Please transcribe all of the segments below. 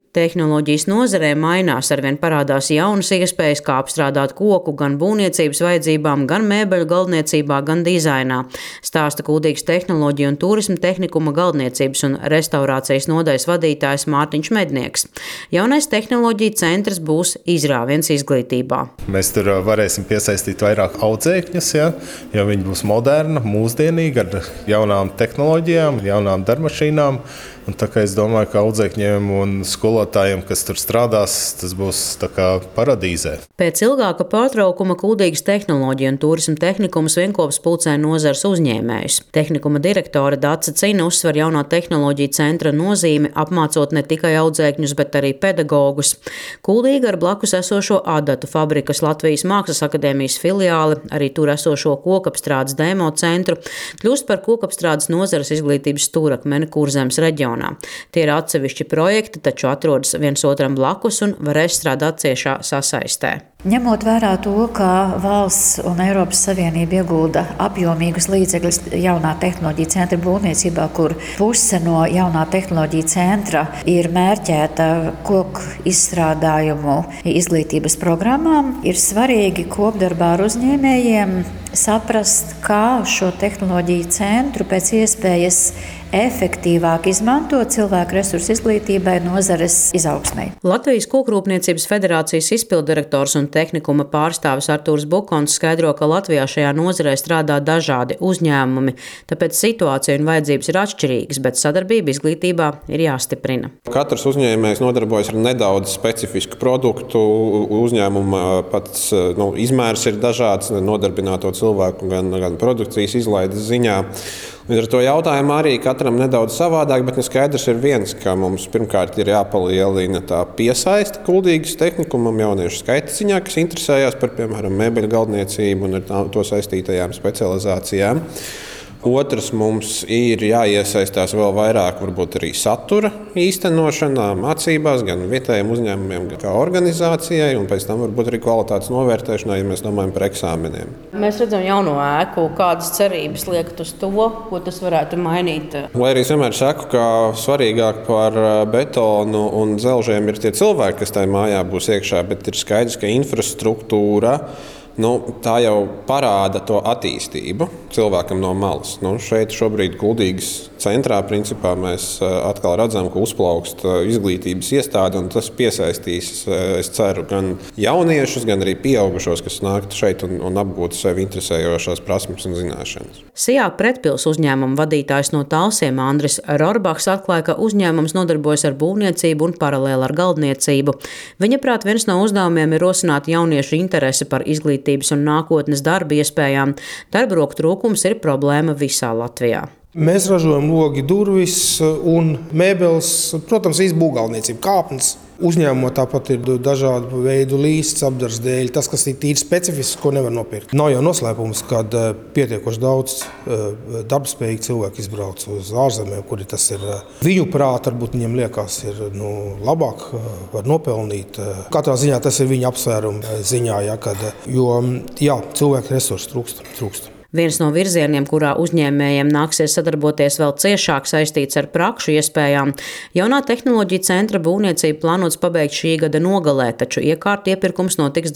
Tehnoloģijas nozarē mainās, arvien parādās jaunas iespējas, kā apstrādāt koku gan būvniecības vajadzībām, gan mēbeļu galdniecībā, gan dizainā, stāsta Kuldīgas tehnoloģiju un turisma tehnikuma galdniecības un restaurācijas nodaļas vadītājs Mārtiņš Mednieks. Jaunais tehnoloģiju centrs būs izrāviens izglītībā. Mēs tur varēsim piesaistīt vairāk audzēkņus, jo viņi būs moderni, mūsdienīgi, ar jaunām tehnoloģijām, jaunām darbmašīnām. Un tā kā es domāju, ka audzēkņiem un skolotājiem, kas tur strādās, tas būs tā kā paradīzē. Pēc ilgāka pārtraukuma Kuldīgas tehnoloģija un turisma tehnikums vienkopas pulcē nozares uzņēmējus. Tehnikuma direktore Dace Cina uzsver jaunā tehnoloģija centra nozīmi, apmācot ne tikai audzēkņus, bet arī pedagogus. Kuldīga ar blakus esošo adatu fabrikas Latvijas Mākslas akadēmijas filiāli, arī tur esošo kokapstrādes demo centru, kļūst par kokapstrādes nozares izglītības stūrakmeni Kurzemes reģionā. Tie ir atsevišķi projekti, taču atrodas viens otram blakus un varēs strādāt ciešā sasaistē. Ņemot vērā to, ka valsts un Eiropas Savienība iegulda apjomīgus līdzekļus jaunā tehnoloģija centra būvniecībā, kur puse no jaunā tehnoloģija centra ir mērķēta koku izstrādājumu izglītības programmām, ir svarīgi kopdarbā ar uzņēmējiem saprast, kā šo tehnoloģiju centru pēc iespējas efektīvāk izmantot cilvēku resursu izglītībai, nozares izaugsmai. Latvijas Kokrūpniecības federācijas izpilddirektors un tehnikuma pārstāvis Artūrs Bukons skaidro, ka Latvijā šajā nozarē strādā dažādi uzņēmumi, tāpēc situācija un vajadzības ir atšķirīgas, bet sadarbība izglītībā ir jāstiprina. Katrs uzņēmējs nodarbojas ar nedaudz specifisku produktu. Uzņēmuma pats izmērs ir dažāds, nodarbināto cilvēku gan produkcijas izlaides ziņā. Līdz ar to jautājumu arī katram nedaudz savādāk, bet skaidrs ir viens, ka mums pirmkārt ir jāpalielina tā piesaiste Kuldīgas tehnikumam jauniešu skaita ziņā, kas interesējās par, piemēram, mēbeļu galdniecību un ar to saistītajām specializācijām. Otrs, mums ir jāiesaistās vēl vairāk varbūt arī satura īstenošanā, mācībās, gan vietējiem uzņēmumiem, gan kā organizācijai, un pēc tam varbūt arī kvalitātes novērtēšanā, ja mēs domājam par eksāmeniem. Mēs redzam jauno ēku, kādas cerības liekat uz to, ko tas varētu mainīt? Lai arī es vienmēr saku, ka svarīgāk par betonu un dzelžiem ir tie cilvēki, kas tajā mājā būs iekšā, bet ir skaidrs, ka infrastruktūra tā jau parāda to attīstību cilvēkam no malas. Šeit šobrīd Kuldīgas centrā principā mēs atkal redzam, ka uzplaukst izglītības iestāde, un tas piesaistīs, es ceru, gan jauniešus, gan arī pieaugušos, kas nāktu šeit un apgūtu sevi interesējošās prasmes un zināšanas. Sijā Pretpils uzņēmuma vadītājs no Talsiem Andris Rorbachs atklāja, ka uzņēmums nodarbojas ar būvniecību un paralēli ar galdniecību. Viņa prāt viens no uzdevumiem ir rosināt jauniešu interesi par izglītības un nākotnes darba iespējām. Darba-roku trūkums ir problēma visā Latvijā. Mēs ražojam logi, durvis un mēbeles, protams, izbūvgalniecība, kāpnes. Uzņēmumā tāpat ir dažādu veidu līsts apdars dēļ. Tas, kas ir tīri specifisks, ko nevar nopirkt. Nav jau noslēpums, kad pietiekoši daudz darbspējīgi cilvēki izbrauc uz ārzemēm, kuri tas ir viņu prāt, varbūt viņiem liekas, ir labāk, var nopelnīt. Katrā ziņā tas ir viņa apsvērumu ziņā, jo cilvēku resursu trūkst. Viens no virzieniem, kurā uzņēmējiem nāksies sadarboties vēl ciešāk, saistīts ar prakšu iespējām. Jaunā tehnoloģija centra būvniecību plānots pabeigt šī gada nogalē, taču iekārtu iepirkums notiks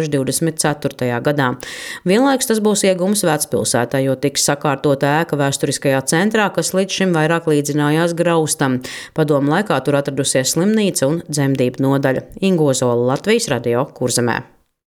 2024. gadā. Vienlaikus tas būs iegums Vecpilsētā, jo tiks sakārtota ēka vēsturiskajā centrā, kas līdz šim vairāk līdzinājās Graustam. Padomu laikā tur atradusies slimnīca un dzemdību nodaļa. Inga Ozola, Latvijas radio, Kurzemē.